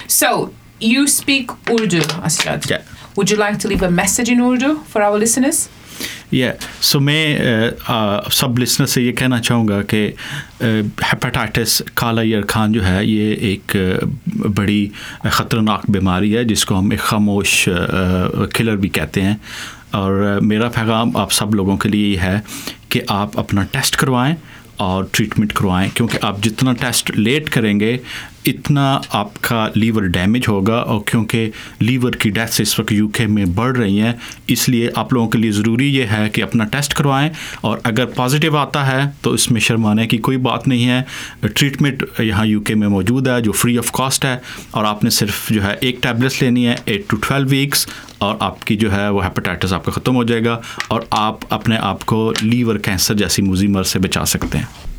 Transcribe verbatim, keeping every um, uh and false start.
So, you speak Urdu, Asjad. Yeah. Would you like to leave a message in Urdu for our listeners? या सो मैं uh, सब listener से ये कहना चाहूँगा कि हेपेटाइटिस काला ईयर खान जो है ये एक uh, बड़ी ख़तरनाक बीमारी है जिसको हम एक खामोश किलर uh, भी कहते हैं और uh, मेरा पैगाम आप सब लोगों के लिए है कि आप अपना टेस्ट करवाएं और ट्रीटमेंट करवाएं क्योंकि आप जितना टेस्ट लेट करेंगे इतना आपका लीवर डैमेज होगा और क्योंकि लीवर की डेथ्स इस वक्त यूके में बढ़ रही हैं इसलिए आप लोगों के लिए ज़रूरी ये है कि अपना टेस्ट करवाएं और अगर पॉजिटिव आता है तो इसमें शर्माने की कोई बात नहीं है। ट्रीटमेंट यहाँ यूके में मौजूद है जो फ्री ऑफ कॉस्ट है और आपने सिर्फ जो है एक टैबलेट्स लेनी है एट टू ट्वेल्व वीक्स और आपकी जो है वो हेपेटाइटिस आपका ख़त्म हो जाएगा और आप अपने आप को लीवर कैंसर जैसी मुसीबत से बचा सकते हैं।